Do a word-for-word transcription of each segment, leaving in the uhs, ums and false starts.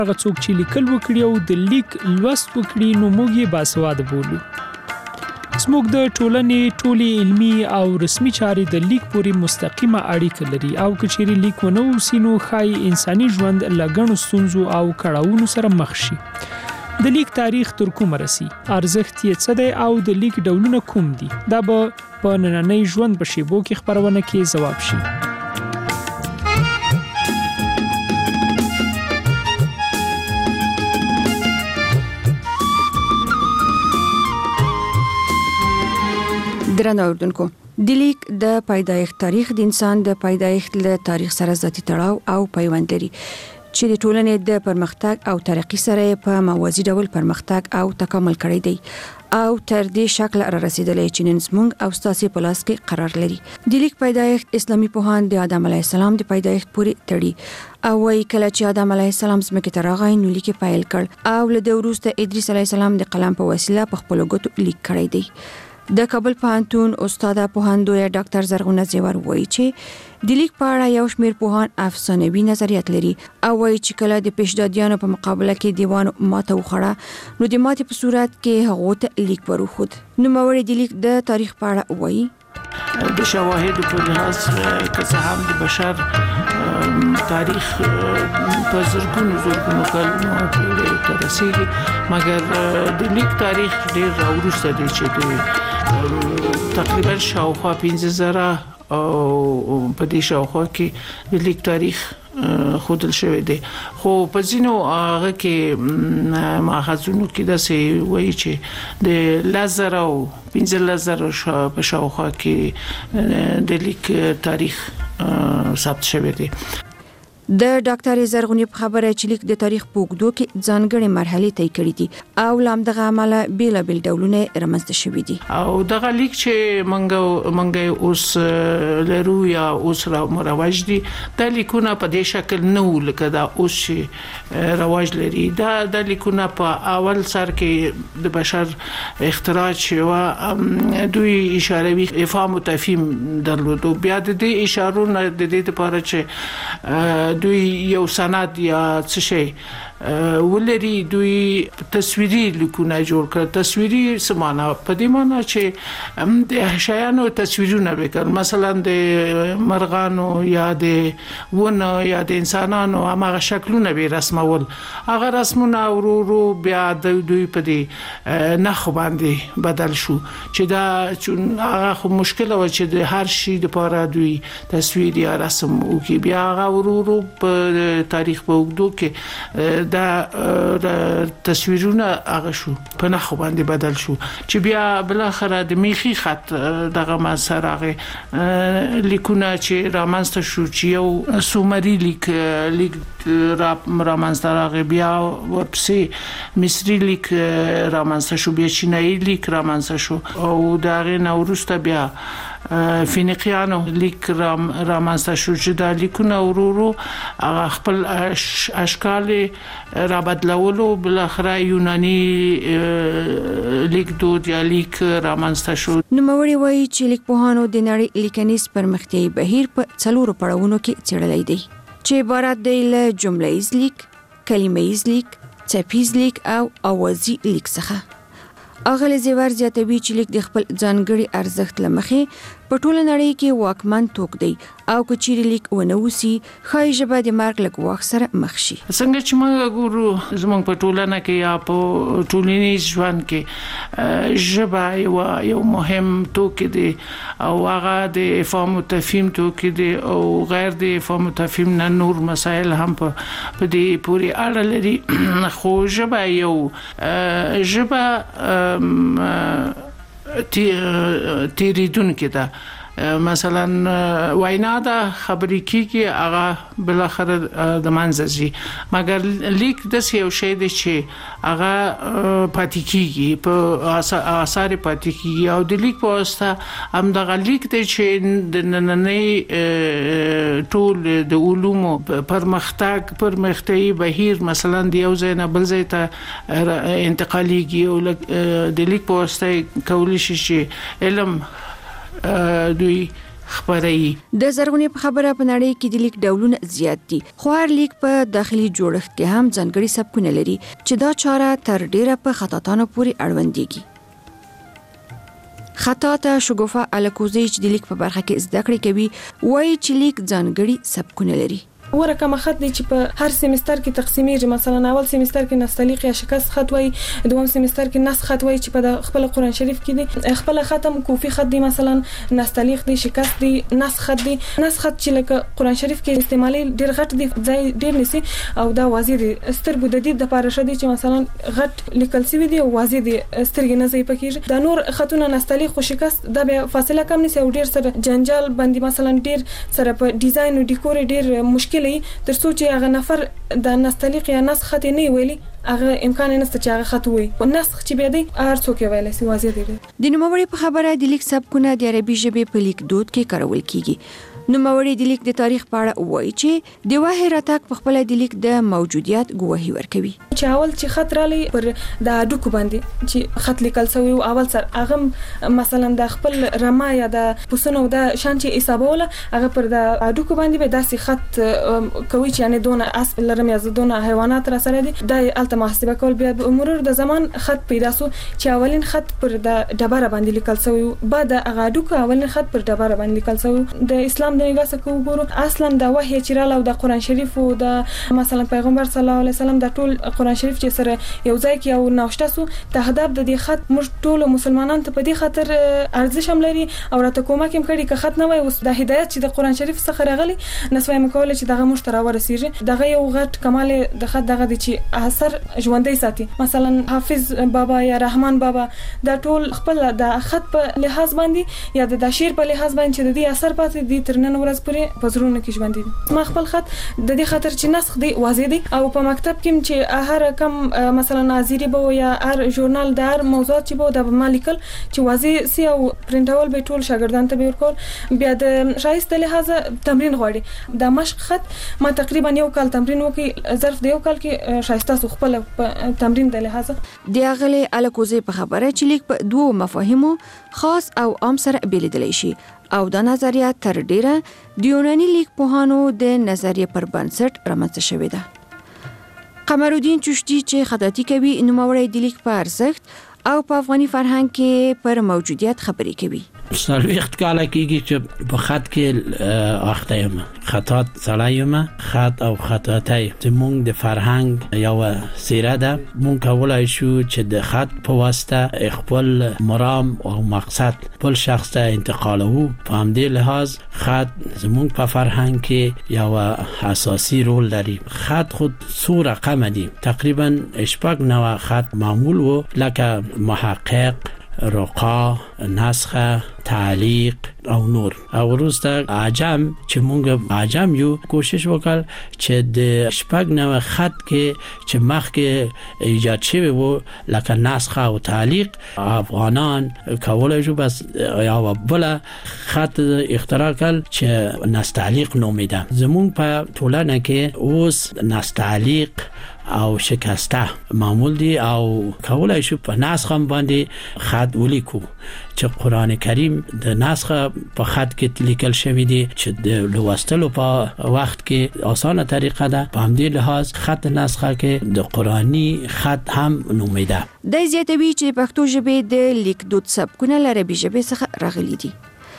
هغه څوک چې لیکل وکړي او د لیک لوست وکړي نو موږ یې باسواده بولو. زموږ د ټولنې ټولې علمي او رسمي چارې د لیک پورې مستقیمه اړیکه لري او که چیرې لیک ونه وسي نو ښایي انساني ژوند له ګڼو ستونزو او کړاوونو سره مخ شي. د لیک تاریخ تر کومه رسي، ارزښت یې څه دی او د لیک ډولونه کوم دي، دا به په نننۍ ژوند په شیبو کې خپرونه کې ځواب شي. درنو اوردونکو، د لیک د پیدایښت تاریخ د انسان د پیدایښت له تاریخ سره ذاتي تړاو او پیوند لري چې د ټولنې د پرمختګ او ترقی سره په موازي ډول پرمختګ او تکامل کړی دی او تر دې شکل را رسیدلی چې نن زموږ او ستاسو په لاس کې قرار لري. د لیک پیدایښت اسلامي پوهان د آدم علیه السلام د پیدایښت پورې تړي او وايي کله چې آدم علیه السلام ځمکې ته راغی نو لیک پیل کړ او له دې وروسته ادریس علیه السلام د قلم په وسیله په خپل ګوتو لیک کړی دی. د کابل پوهنتون استاد پوهاندوی ډاکټر زرغونه زیور وایي چې د لیک په اړه یو شمېر پوهان افسانوي نظریات لري او وایي چې کله د پیشدادیانو په مقابله کې دیوان ماته وخوړه نو د ماتې په صورت کې هغه ته لیک ورخود. نو موري د لیک د تاریخ په اړه وایي د شواهد په لحاظ که څه هم د بشر تاریخ په زرګونو زرګونو کلونو پورې ته رسیږي، مګر د لیک تاریخ ډېر راوروسته دی چې د تقریبا شاوخوا پنځه زره او په دې شاوخوا کې د لیک تاریخ خودل شوی دی. خو په ځینو هغه کې ماخذونو کې داسې وایي چې د لزر او پنځه لزر په شاوخوا کې د لیک تاریخ ثبت شوی دی. د ډاکټر زرغونی په خبره چې لیک د تاریخ په اوږدو کې ځانګړې مرحلې طی کړې دي او لامدغه عمله بیلابیل ډولونه رامنځته شوي دي او دغه لیک چې منګه منګه اوس لرو یا اوس را مروج دي د لیکونه په دې شکل نه ولکه دا اوس رواج لري. دا د لیکونه په اول سر کې د بشر اختراع شوه، دوی اشاروي افهام او تفهیم درلودو. بیا د دې اشارو نه د دې لپاره چې دوی یو سند یا څه شي ولري دوی تصویري لیکونه جوړ کړ. تصویري سمانه په دې معنی چې د شیانو تصویرونه وکړ، مثلا د مرغانو یا د ونه یا د انسانانو هغه شکلونه به رسمول. هغه رسمونه ورو بیا د دوی په دې نخ باندې بدل شو چې دا هغه خو مشکل و چې د هر شي لپاره دوی تصویر یا رسم وکړي. بیا هغه ورو په تاریخ په وګړو کې دا تصویرونه هغه شو په نخ باندې بدل شو چې بیا بل اخر د میخي خط دغه مسرغه لیکونه چې رامنځته شو چې یو سومري لیک لیک را رامنځته راغی، بیا ورپسې مصري لیک رامنځته شو، بیا چینایي لیک رامنځته شو او دغه نورسته بیا فینیقیانو لیک رامنځته شو چې دا لیکونه ورورو خپل اشکال را بدلولو، بل اخر یونانی لیک دود یا لیک رامنځته شو. نو موري وایي چې لیک پوهانو د نړۍ لیکنیز پرمختیايي بهیر په څلورو پړاوونو کې څېړلی دی چې عبارت دی له جمله‌ایز لیک، کلمه‌ایز لیک، څپیز لیک او اوازي لیک څخه. اغله زیور زیاتوي چې لیک د خپل ځانګړي ارزښت لمخې په ټوله نړۍ کې واکمن توک دی او کچېری لیک ونوسی خای ژبه د مرګ له ګواښ سره مخ شي. څنګه چې موږ ګورو زموږ په ټولنه کې یا په ټولنیز ژوند کې ژبه یو یو مهم توک دی او هغه د افهام او تفهیم توک دی او غیر د افهام او تفهیم نه نور مسایل هم په دې پوری اړه لري. خو ژبه یو ژبه تیریدون کې ده، مثلا وینا دا خبرې کیږي هغه بل اخر د منځي، مګر لیک د یو شی دی چې هغه پاتې کیږي په آثار پاتې کیږي او د لیک په واسطه هم د لیک د چې د نننۍ ټول د علومو پرمختګ پرمختیايي بهیر مثلا د یو ځای نه بل ځای ته انتقاليږي او د لیک په واسطه کولی شي چې علم دوی خبري. د زرغونې په خبره په نړۍ کې د لیک ډولونه زیات دي، خو هر لیک په داخلي جوړښت کې هم ځانګړي سبکونه لري چې دا چاره تر ډیره په خطاطانو پورې اړوندېږي. خطاطه شګوفه الکوزي چې د لیک په برخه کې زده کړې کوي وایي چې لیک ځانګړي سبکونه لري. ورکه خط دی چې په هر سیمستر کې تقسیمیږي. مثلا اول سیمستر کې نستعلیق یا شکست خط وای، دوم سیمستر کې نسخ خط وای چې په خپل قرآن شریف کې دی، خپل ختم کوفی خط دی، مثلا نستعلیق دی، شکست دی، نسخ خط دی. نسخ خط چې لکه قرآن شریف کې استعمالي ډیر غټ دی، ځای ډیر نسی او دا واضح دی. سترګو د دې د پاره شدي چې مثلا غټ لیکل شوی دی او واضح دی، سترګې نه ځای پکې. دا نور خطونه نستعلیق او شکست دا به فاصله کم نسی او ډیر سره جنجال باندې مثلا ډیر سره په ډیزاین او ډیکور ډیر مشکل تر څو چې هغه نفر د نستعلیق یا نسخ خط نه ویلي هغه امکان نشته چې هغه خط وي. او نسخ چې به دی هر څوک ویلی سي واضح دی. د نوموړي په خبره د لیک سبکونه د عربي ژبې په لیک دود کې کارول کیږي. نوموړي د لیک د تاریخ په اړه وایي چې د وحي راتګ په خپل د لیک د موجودیت ګواهي ورکوي. چې اول چې خط رالی پر د اډوکو باندې چې خط لیکل شوی او اول سر هغه مثلا د خپل رما یا د پسونو د شان چې حسابوله هغه پر د اډوکو باندې به داسې خط کوي چې یعنی دونه اسب لرم یا دونه حیوانات را سره دي د الته محاسبه کول. بیا مرور د زمان خط پیدا سو چې اولین خط پر د ډبره باندې لیکل شوی، بعد هغه اډوکو اولین خط پر ډبره باندې لیکل شوی. د اسلام د نگاه څخه وګورو اصلا د وحي چې رااله او د قرآن شریف او د مثلا پیغمبر صلی الله علیه وسلم د ټول قرآن شریف چې سره یو ځای کې او نوشته سو ته هدف د دې خط موږ ټول مسلمانانو ته په دې خاطر ارزش هم لري او راته کومک هم کړي که خط نه وای اوس د هدایت چې د قرآن شریف څخه راغلي نسوي مکول چې دغه موږ ته راورسیږي. دغه یو غټ کمال د خط دغه د چې اثر ژوندۍ ساتي. مثلا حافظ بابا یا رحمان بابا دا ټول خپل د خط په لحاظ باندې یا د شعر په لحاظ باندې چې د دې اثر پاتې دي تر نن ورځ پورې په زړونو کې ژوند دي. ما خپل خط د دې خاطر چې نسخ دی واضح دی او په مکتب کې چې هر کم مثلا ناظری به یا هر ژورنال د هر موضوعات چې به د مالکل چې واضح سی او پرنټول به ټول شاګردان ته به ورکول. بیا د شایسته لحاظ تمرین غواړي. د مشق خط ما تقریبا یو کال تمرین وکي، ظرف د یو کال کې شایسته خپل تمرین د لحاظ د اغلی الکوزي په خبره چې لیک په دوه مفاهیمو خاص او عام سره بیلېدلی شي او دا نظریه تر ډیره د یوناني لیک پوهانو د نظریې پر بنسټ رامنځته شوې ده. قمرالدین چشتی چې خطاطي کوي نوموړی د لیک په ارزښت او په افغاني فرهنګ کې پر موجودیت خبرې کوي. څلوېښت کاله کېږي چې په خط کې اخته یم. خطاط سړی یم. خط او خطاطي زموږ د فرهنګ یوه څیره ده. موږ کولی شو چې د خط په واسطه خپل مرام او مقصد بل شخص ته انتقالوو. په همدې لحاظ خط زموږ په فرهنګ کې یوه اساسي رول لري. خط خود څو رقمه دي، تقریبا شپږ نوع خط معمول و لکه محقق، رقا، نسخه، تعلیق او نور. او وروسته عجم چې مونږ عجم یو کوشش وکړ چې د شپږ نوع خط کې چې مخکې ایجاد شوی وو لکه نسخه او تعلیق افغانان کولای شو بس یا بل خط اختراع کړ چې نستعلیق نومیده. زمونږ په ټولنه کې اوس نستعلیق او شکسته معمول دي او کولای شو په نسخه باندې خط ولیکو چې قرآن کریم د نسخه په خط کې لیکل شوی دی چې د لوستلو په وخت کې آسانه طریقه ده. په همدې لحاظ خط نسخه کې د قرآنی خط هم نومیده. د زیاتوي چې پښتو ژبې د لیک دود سبکونه له عربي ژبې څخه راغلي دي.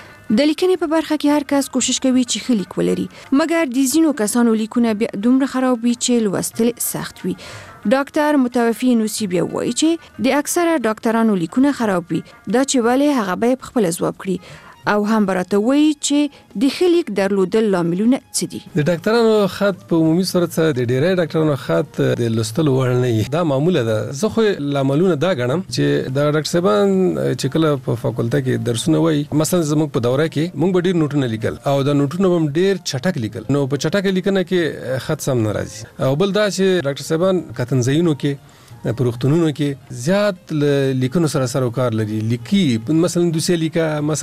د لیکنې په برخه کې هر کس کوشش کوي چې ښه لیک ولري، مګر د ځینو کسانو لیکونه بیا دومره خراب وي چې لوستل سخت وي. ډاکټر متوفی نوسی بیا وایي چې د اکثره ډاکټرانو لیکونه خراب وي، دا چې ولې هغه به خپل ځواب کړي او هم براته وایي چې د ښه لیک درلودل لاملونه څه دي. د ډاکټرانو خط په عمومي صورت سره د ډیری ډاکټرانو خط د لوستلو وړ نه وي. دا معموله ده. زه خو لاملونه دا ګڼم چې د ډاکټر صاحبان چې کله په فاکولټه کې درسونه وایي، مثلا زموږ په دوره کې موږ به ډیر نوټونه لیکل او د نوټونو هم ډیر چټک لیکل، نو په چټک لیکنه کې خط سم نه راځي. او بل دا چې ډاکټر صاحبان کتنځایونو کې په روغتونونو کې زیات لیکنو سره سره کار لري. لیکي مثلا دوسیه لیکه مثلا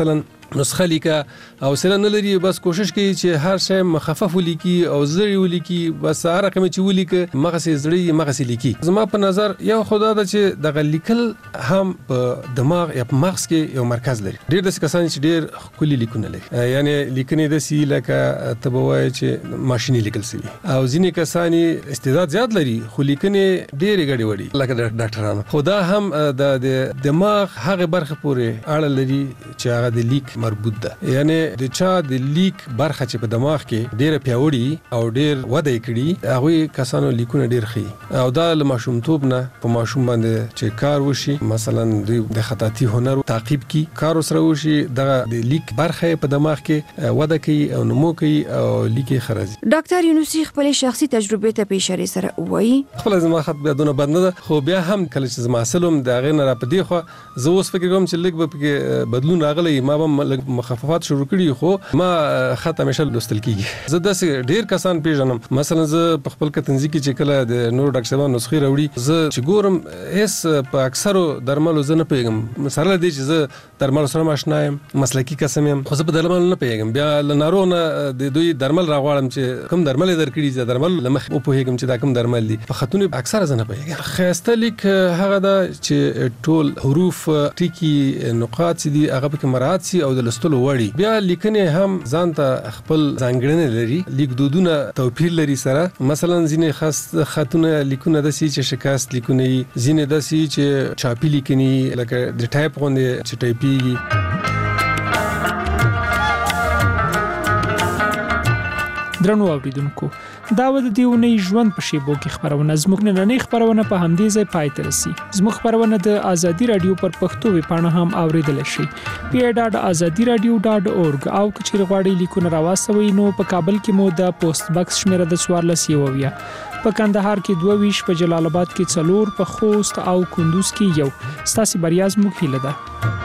نسخه لیکه او سره نه لري بس کوشش کوي چې هر شی مخفف ولیکي او زړی ولیکي بس هر رقم چې ولیکي مغه سي زړی مغه سي لیکي زما په نظر یو خدا د چې د لیکل هم په دماغ یا په مغز کې یو مرکز لري ډېر د کسان چې ډېر کلی لیکونه لري یعنی لیکنې د سی لکه تبوای چې ماشيني لیکل سي او ځینې کسان استعداد زیات لري خو لیکنې ډېر غړي وړي لکه ډاکټرانو خدا هم د دماغ هغه برخه پورې اړه لري چې هغه د لیک مربوط ده یعنی د چا د لیک برخه چې په دماغ کې ډېر پیاوړي او ډېر وده کړي هغه کسانو لیکونه ډېر خي او دا له ماشومتوب نه په ماشوم باندې چې کار وشي مثلا د خطاطي هنر تعقیب کی کار سره وشي د لیک برخه په دماغ کې وده کوي او نمو کوي او لیکي خرازي ډاکټر یونسي خپل شخصي تجربه ته په اشاره سره وایي خپل زما خط بیا دونه بند نه خو بیا هم کله چې زما سلام د غیر را پدې خو زه اوس فکر کوم چې لیک به کې بدلون راغلی ما به مخففات شروع کړي خو ما خط همیشه لوستل کیږي زه داسې ډیر کسان پیژنم مثلا زه په خپل کتنځي کې چې کله د نور ډاکټر صاحب نسخې راوړي زه چې ګورم هیڅ په اکثرو درملو زه نه پیګم سره دې چې زه درمل سره ماشنا یم مسلکی قسم یم خو زه په درمل نه پیګم بیا لنارونه د دوی درمل راغواړم چې کوم درمل درکړي چې درمل لمخ او په هیګم چې دا کوم درمل دي په خطونه اکثر زه نه پیګم خاصه لیک هغه دا چې ټول حروف ټکی نقاط دي هغه په مراعات سي او د لستلو وړي بیا لیکنه هم ځان ته خپل ځانګړنه لري لیک دودونه توپیر لري سره مثلا ځینې خاص خطونه لیکونه د سي چې شکاست لیکونه ځینې د سي چې چاپی لیکني لکه د ټایپ غونډه چې ټایپي درنو اوریدونکو دا و د دیونی ژوند په شیبو کې خبرونه زموږ نننۍ خبرونه په همدې ځای پای ته رسي زموږ خبرونه د ازادي رادیو پر پښتو ویبپاڼه هم اوریدل شي پی ډاټ ازادي رادیو ډاټ اورګ او کچېر غواړئ لیکونه راوستوي نو په کابل کې مو د پوسټ باکس شمیره د څوارلس یوویا په کندهار کې دوه ویش په جلال آباد کې څلور په خوست او کندوز کې یو ستاسو بریاز مو هیله ده